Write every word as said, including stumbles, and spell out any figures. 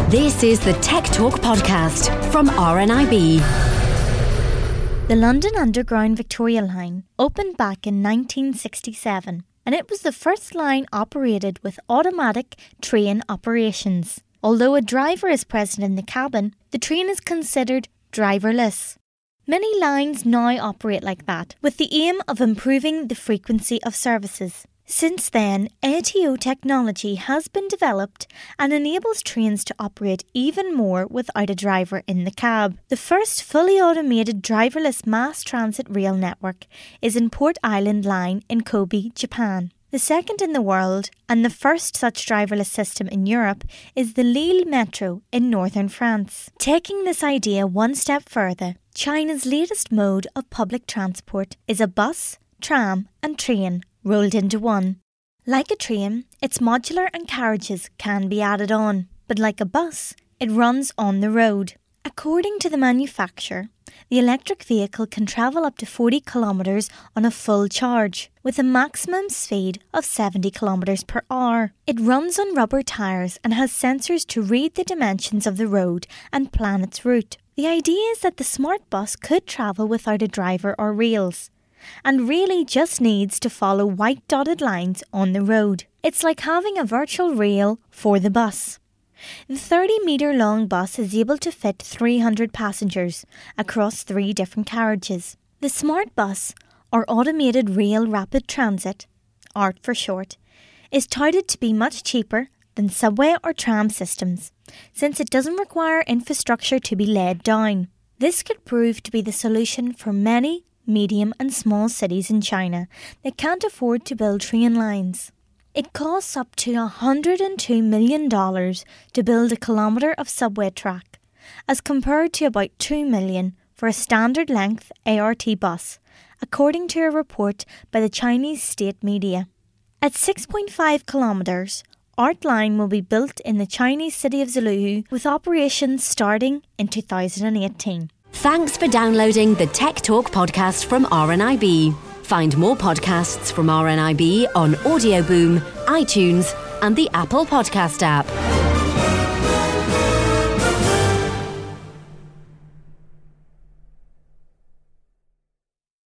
This is the Tech Talk podcast from R N I B. The London Underground Victoria Line opened back in nineteen sixty-seven, and it was the first line operated with automatic train operations. Although a driver is present in the cabin, the train is considered driverless. Many lines now operate like that, with the aim of improving the frequency of services. Since then, A T O technology has been developed and enables trains to operate even more without a driver in the cab. The first fully automated driverless mass transit rail network is in Port Island Line in Kobe, Japan. The second in the world, and the first such driverless system in Europe, is the Lille Metro in northern France. Taking this idea one step further, China's latest mode of public transport is a bus, tram and train rolled into one. Like a train, its modular and carriages can be added on, but like a bus, it runs on the road. According to the manufacturer, the electric vehicle can travel up to forty kilometres on a full charge, with a maximum speed of seventy kilometres per hour. It runs on rubber tyres and has sensors to read the dimensions of the road and plan its route. The idea is that the smart bus could travel without a driver or rails, and really just needs to follow white dotted lines on the road. It's like having a virtual rail for the bus. The thirty metre long bus is able to fit three hundred passengers across three different carriages. The Smart Bus, or Automated Rail Rapid Transit, A R T for short, is touted to be much cheaper than subway or tram systems, since it doesn't require infrastructure to be laid down. This could prove to be the solution for many medium and small cities in China that can't afford to build train lines. It costs up to one hundred two million dollars to build a kilometre of subway track, as compared to about two million dollars for a standard length A R T bus, according to a report by the Chinese state media. At six point five kilometres, A R T line will be built in the Chinese city of Zhuhai, with operations starting in two thousand eighteen. Thanks for downloading the Tech Talk podcast from R N I B. Find more podcasts from R N I B on Audio Boom, iTunes, and the Apple Podcast app.